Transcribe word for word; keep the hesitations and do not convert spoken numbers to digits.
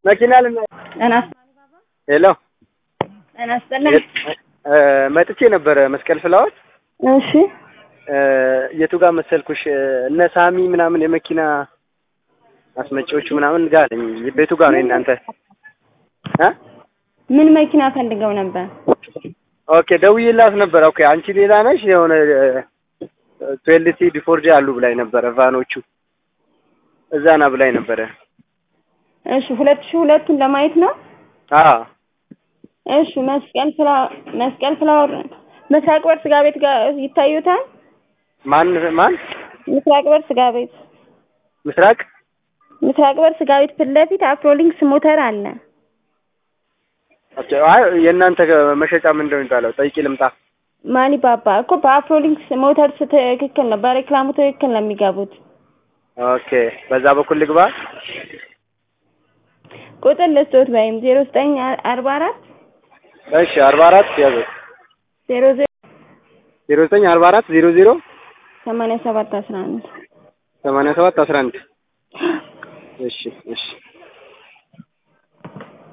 መኪና ለም እና ሄሎ እና አስተላል መጥቼ ነበር መስቀል ፍላወር እሺ የቱ ጋር መሰልኩሽ እነ ሳሚ ምናምን የመኪና አስመጪዎቹ ምናምን ጋር ነኝ ቤቱ ጋር ነው እናንተ አ ምን መኪና ፈልገው ነበር ኦኬ ደውዬላት ነበር ኦኬ አንቺ ሌላ ነሽ የሆነ ትዌልቲ ዲፎርጂ አሉ ብላኝ ነበር ቫኖቹ እዛና ብላኝ ነበር እሺ ሁለት ሺህ ሁለቱን ለማየት ነው አዎ እሺ መስቀል ፍላ መስቀል ፍላወር ምስራቅ በር ስጋ ቤት ጋር ይታዩታል ማን ማን ምስራቅ በር ስጋ ቤት ምስራቅ ምስራቅ በር ስጋ ቤት ፊት ለፊት አፍሮሊንክስ ሞተር አለ ኦኬ አይ የእናንተ መሸጫ ምን እንደሚባለው ጠይቂ ልምጣ ማኒ ባባ እኮ በአፍሮሊንክስ ሞተር ትክክል ነው በሬክላሙ ትክክል ነው የሚገቡት ኦኬ በዛ በኩል ልግባ ቁጥር ልስጦት ወይም ዜሮ ዘጠኝ አርባ አራት እሺ አርባ አራት ያዘ ዜሮ ዜሮ ዘጠኝ አርባ አራት ዜሮ ዜሮ ሰማንያ ሰባት አስራ አንድ ሰማንያ ሰባት አስራ አንድ እሺ እሺ